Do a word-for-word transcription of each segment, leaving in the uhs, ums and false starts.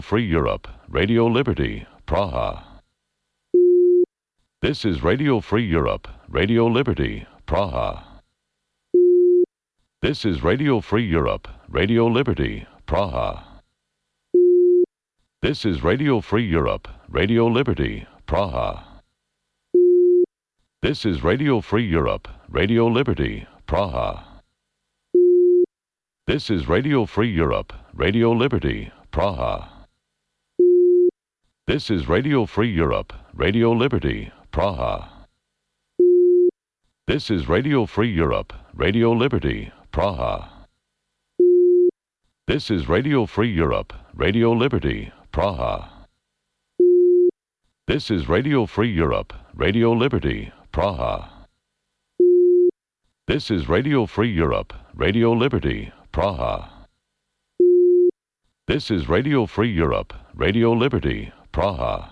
Free Europe, Radio Liberty, Praha. This is Radio Free Europe, Radio Liberty, Praha. This is Radio Free Europe, Radio Liberty, Praha. This is Radio Free Europe, Radio Liberty, Praha. This is Radio Free Europe, Radio Liberty, Praha. This is Radio Free Europe, Radio Liberty, Praha. This is Radio Free Europe, Radio Liberty, Praha. This is Radio Free Europe, Radio Liberty, Praha. This is Radio Free Europe, Radio Liberty, Praha. This is Radio Free Europe, Radio Liberty, Praha. This is Radio Free Europe, Radio Liberty, Praha. This is Radio Free Europe, Radio Liberty, Praha.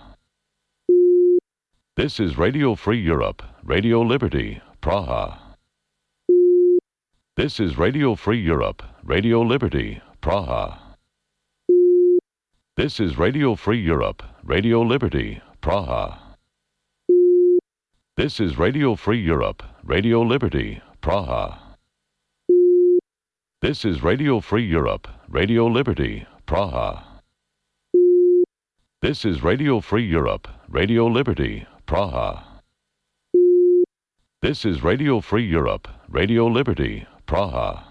This is Radio Free Europe, Radio Liberty, Praha. This is Radio Free Europe, Radio Liberty, Praha. This is Radio Free Europe, Radio Liberty, Praha. This is Radio Free Europe, Radio Liberty, Praha. This is Radio Free Europe, Radio Liberty, Praha. This is Radio Free Europe, Radio Liberty, Praha. This is Radio Free Europe, Radio Liberty, Praha.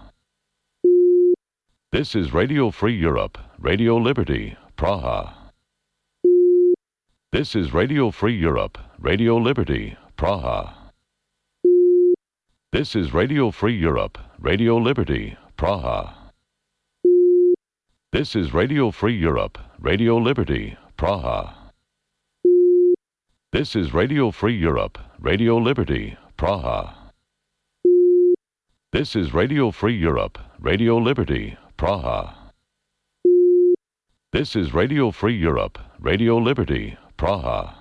This is Radio Free Europe, Radio Liberty, Praha. This is Radio Free Europe, Radio Liberty, Praha. This is Radio Free Europe, Radio Liberty, Praha. This is Radio Free Europe, Radio Liberty, Praha. This is Radio Free Europe, Radio Liberty, Praha. This is Radio Free Europe, Radio Liberty, Praha. This is Radio Free Europe, Radio Liberty, Praha.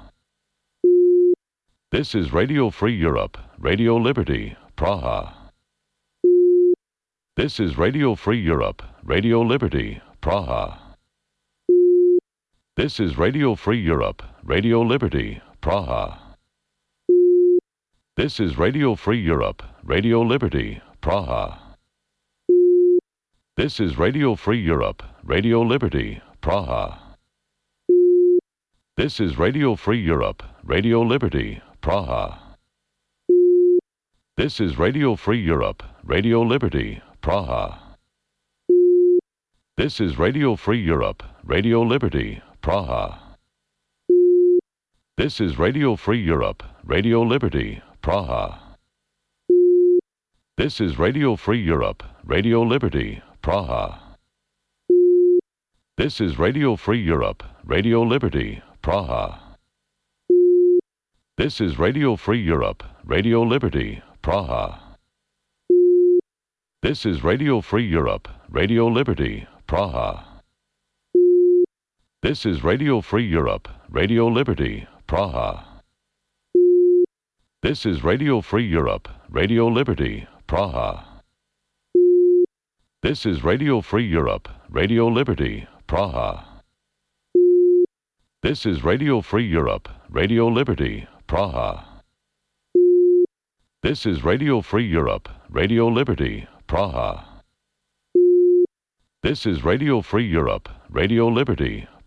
This is Radio Free Europe, Radio Liberty, Praha. This is Radio Free Europe, Radio Liberty, Praha. This is Radio Free Europe, Radio Liberty, Praha. This is Radio Free Europe, Radio Liberty, Praha. This is Radio Free Europe, Radio Liberty, Praha. This is Radio Free Europe, Radio Liberty, Praha. This is Radio Free Europe, Radio Liberty, Praha. This is Radio Free Europe, Radio Liberty, Praha. This is Radio Free Europe, Radio Liberty, Praha. This is Radio Free Europe, Radio Liberty, Praha. This is Radio Free Europe, Radio Liberty, Praha. This is Radio Free Europe, Radio Liberty, Praha. This is Radio Free Europe, Radio Liberty, Praha. This is Radio Free Europe, Radio Liberty, Praha. This is Radio Free Europe, Radio Liberty, Praha. This is Radio Free Europe, Radio Liberty, Praha. This is Radio Free Europe, Radio Liberty, Praha. This is Radio Free Europe, Radio Liberty, Praha. This is Radio Free Europe, Radio Liberty,